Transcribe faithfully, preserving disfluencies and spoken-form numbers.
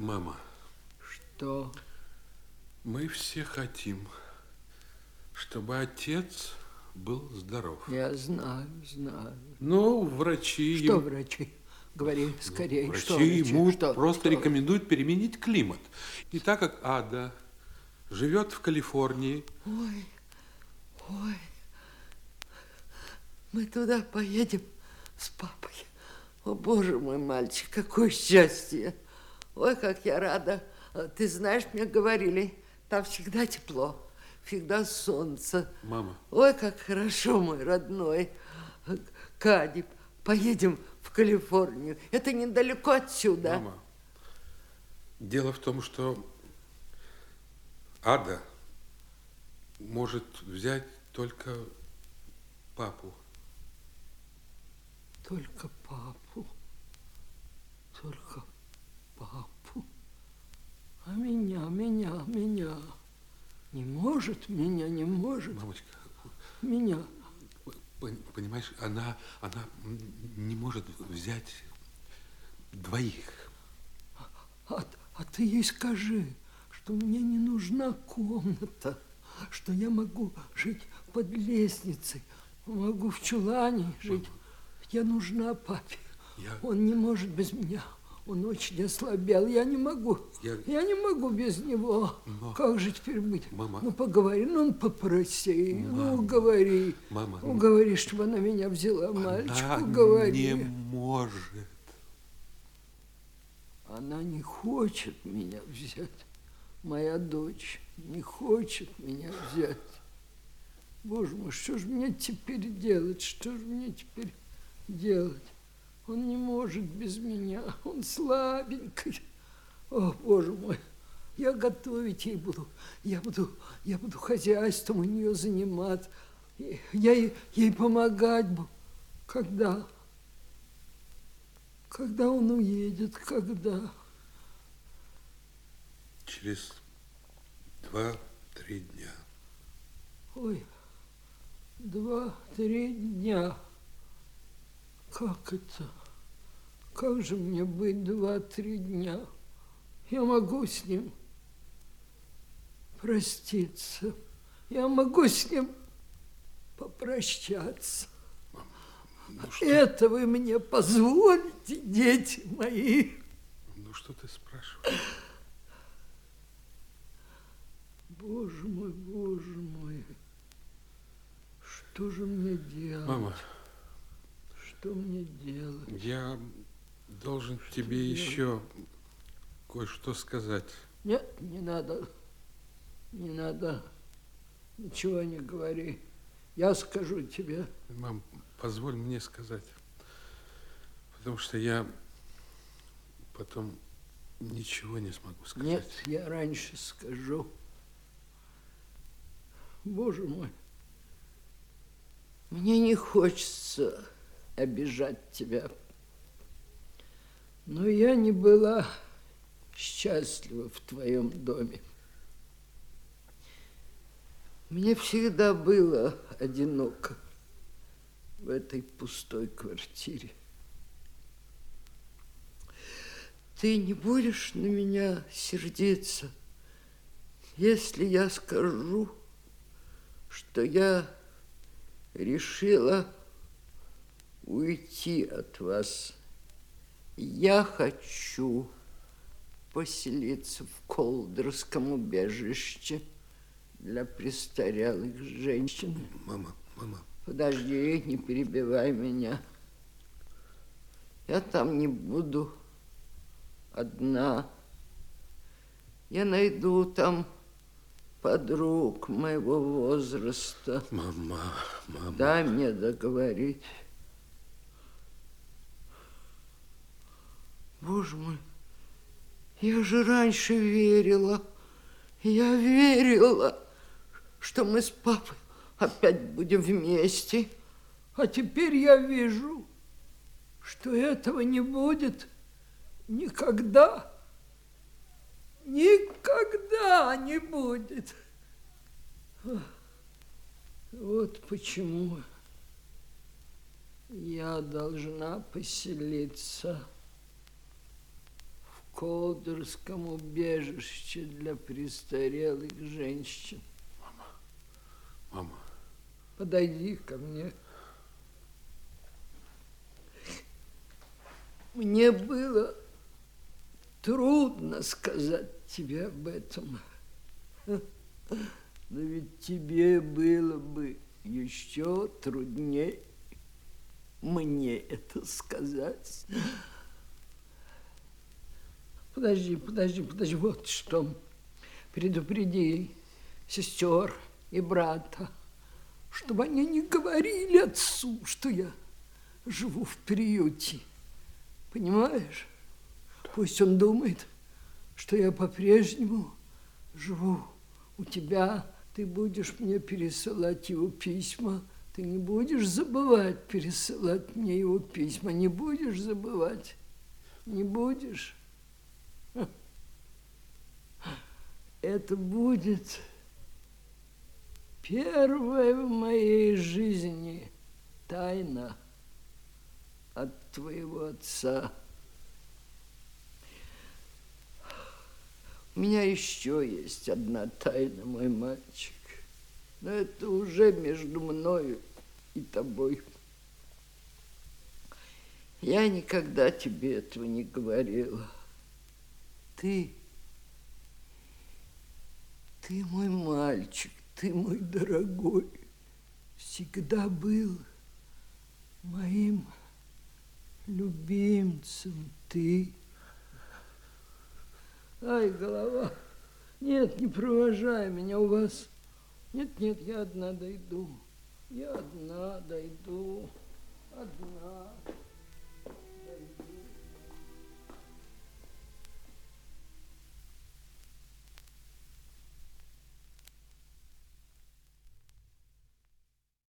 Мама. Что? Мы все хотим, чтобы отец был здоров. Я знаю, знаю. Но врачи... Что ему... врачи? Говори скорее. Врачи Что врачи? ему Что? просто Что? рекомендуют переменить климат. И так как Ада живет в Калифорнии... Ой, ой, мы туда поедем с папой. О, Боже мой, мальчик, какое счастье. Ой, как я рада. Ты знаешь, мне говорили, там всегда тепло, всегда солнце. Мама. Ой, как хорошо, мой родной. Кади, поедем в Калифорнию. Это недалеко отсюда. Мама, дело в том, что Ада может взять только папу. Только папу. Только папу. А меня, меня, меня. Не может, меня не может. Мамочка. Меня. Понимаешь, она, она не может взять двоих. А, а ты ей скажи, что мне не нужна комната, что я могу жить под лестницей, могу в чулане жить. Мама. Я нужна папе. Я... Он не может без меня. Он очень ослабел. Я не могу. Я, я не могу без него. Но... Как же теперь быть? Мама... Ну, поговори, ну, попроси. Мама... Ну, говори. Мама... Уговори, чтобы она меня взяла, она мальчик. Уговори. не может. Она не хочет меня взять. Моя дочь не хочет меня взять. Боже мой, что же мне теперь делать? Что же мне теперь делать? Он не может без меня. Он слабенький. О, Боже мой, я готовить ей буду. Я буду, я буду хозяйством у нее заниматься. Я ей, ей помогать буду. Когда? Когда он уедет? Когда? Через два-три дня. Ой, два-три дня. Как это? Как же мне быть два-три дня? Я могу с ним проститься. Я могу с ним попрощаться. Мама, ну что? Это вы мне позволите, дети мои? Ну что ты спрашиваешь? Боже мой, боже мой. Что же мне делать? Мама. Что мне делать? Я должен что тебе делать? еще кое-что сказать. Нет, не надо. Не надо. Ничего не говори. Я скажу тебе. Мам, позволь мне сказать. Потому что я потом ничего не смогу сказать. Нет, я раньше скажу. Боже мой. Мне не хочется обижать тебя. Но я не была счастлива в твоем доме. Мне всегда было одиноко в этой пустой квартире. Ты не будешь на меня сердиться, если я скажу, что я решила уйти от вас. Я хочу поселиться в Колдерском убежище для престарелых женщин. Мама, мама. Подожди, не перебивай меня. Я там не буду одна. Я найду там подруг моего возраста. Мама, мама. Дай мне договорить. Боже мой, я же раньше верила. Я верила, что мы с папой опять будем вместе. А теперь я вижу, что этого не будет никогда. Никогда не будет. Вот почему я должна поселиться в Колдерском убежище для престарелых женщин. Мама, мама. Подойди ко мне. Мне было трудно сказать тебе об этом. Но ведь тебе было бы еще труднее мне это сказать. Подожди, подожди, подожди. Вот что. Предупреди сестер и брата, чтобы они не говорили отцу, что я живу в приюте. Понимаешь? Пусть он думает, что я по-прежнему живу у тебя. Ты будешь мне пересылать его письма. Ты не будешь забывать пересылать мне его письма. Не будешь забывать. Не будешь. Это будет первая в моей жизни тайна от твоего отца. У меня еще есть одна тайна, мой мальчик. Но это уже между мною и тобой. Я никогда тебе этого не говорила. Ты, ты мой мальчик, ты мой дорогой, всегда был моим любимцем, ты. Ай, голова. Нет, не провожай меня у вас. Нет, нет, я одна дойду. Я одна дойду. Одна.